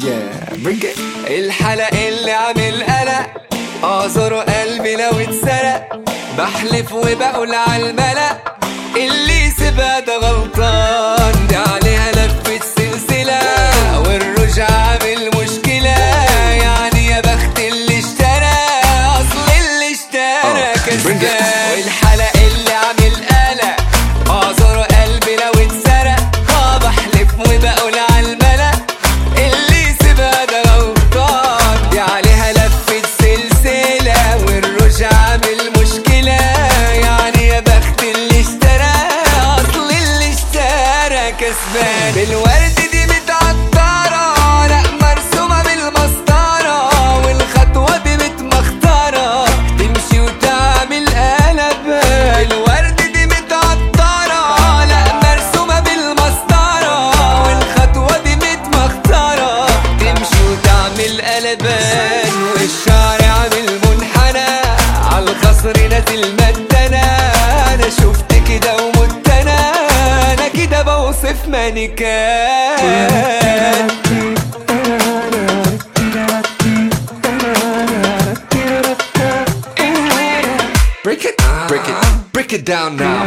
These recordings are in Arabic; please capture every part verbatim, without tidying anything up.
Yeah, bring it. الحلق اللي عامل قلق، اعذره قلبي لو اتسرق. بحلف وبقول عالملأ اللي يسيبها ده غلطان. دي عليها لفة سلسلة والرجع عامل مشكلة. يعني يا بخت اللي اشترى، اصل اللي اشترى كسبان. والحلق اللي عامل قلق، اعذره قلبي لو اتسرق. اه بحلف وبقول عالملأ اللي يسيبها ده غلطان. دي عليها لفة سلسلة والرجع عامل مشكلة. يعني يا بخت اللي اشترى، اصل اللي اشترى كسبان. بالورد دي متعطرة، لا مرسومة بالمسطرة. والخطوة دي متمخترة، تمشي وتعمل قلب. الورد دي متعطرة، لا مرسومة بالمسطرة. والخطوة دي متمخترة، تمشي وتعمل قلبان. والشعر عامل منحنى، عالخصر نازل مدنا. انا شفت كده ومت انا، انا كده بوصف مانيكان. Break it, break it, break it down now.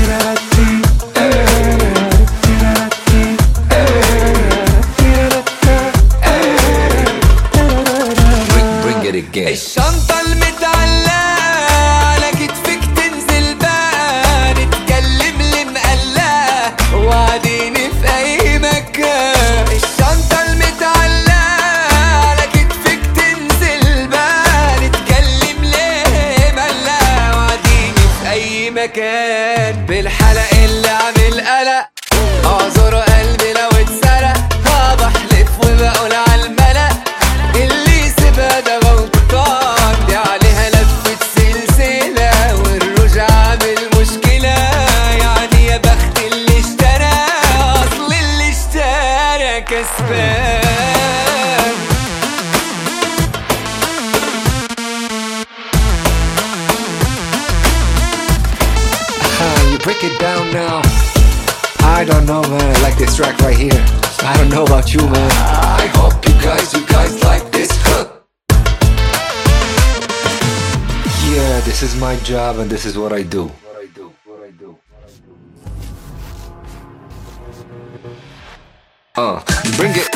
Bring, bring it again. الشنطة المتعلقة على كتفك تنزل بقى. نتكلم لي مقلقة وقاعدين في أي مكان. الشنطة المتعلقة على كتفك تنزل بقى. نتكلم ليه مقلقة وقاعدين في أي مكان. بالحلق اللي عامل قلق، اعذره قلبي لو اتسرق. اه بحلف وبقول عالملأ اللي يسيبها ده غلطان. دي عليها لفة سلسلة والرجع عامل مشكلة. يعني يا بخت اللي اشترى، اصل اللي اشترى كسبان. You break it down now. I don't know, man. I like this track right here. I don't know about you, man. I hope you guys, you guys like this hook. Yeah, this is my job and this is what I do. What I do, what I do. Uh, bring it.